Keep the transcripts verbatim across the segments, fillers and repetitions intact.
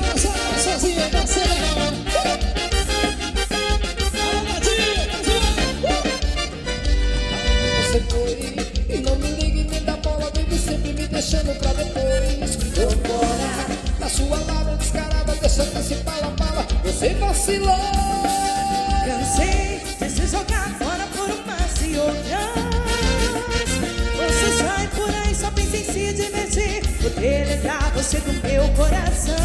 dançar sozinha, parceira. Você foi e não me ligue nem dá bola, vive sempre me deixando pra depois. Tô fora da sua lava descarada, deixando esse pala-pala, você vacilou. Cansei de se jogar fora por umas e outras. Você sai por aí, só pensa em se divertir, vou deletar você do meu coração.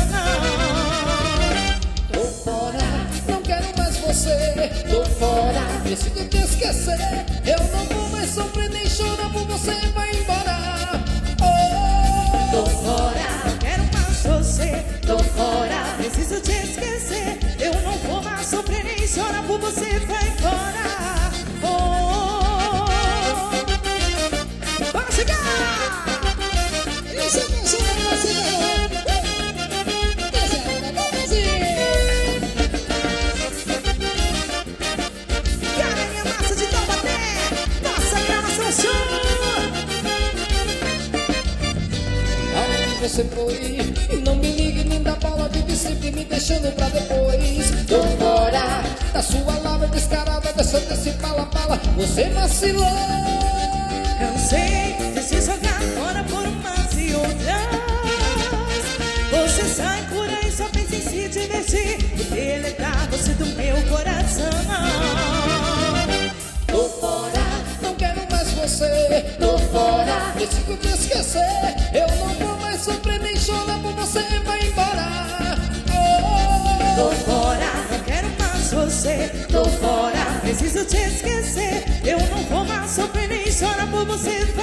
Tô fora, não quero mais você. Tô fora, preciso te esquecer. Eu não vou mais sofrer nem chorar por você, vai embora. Oh, Tô fora, não quero mais você. Tô fora, preciso te esquecer. Eu não vou mais sofrer nem chorar por você, vai embora. Oh, vamos chegar! isso é canção da brasileira. Deserta do Brasil. Carinha massa de Taubaté, nossa gravação show. Aonde você foi? E não me ligue nem dá bola, vive sempre me deixando pra depois. Tô fora da sua lava descarada, deixando esse pala-pala, você vacilou. Cansei de se jogar fora por umas e outras. Você sai por aí, só pensa em se divertir, vou deletar você do meu coração. Tô fora, não quero mais você. Tô fora, preciso te esquecer. Eu não vou mais sofrer nem chorar por você, vai embora. Tô Oh, fora, não quero mais você. Tô fora, preciso te esquecer. Eu não vou mais sofrer nem chorar por você.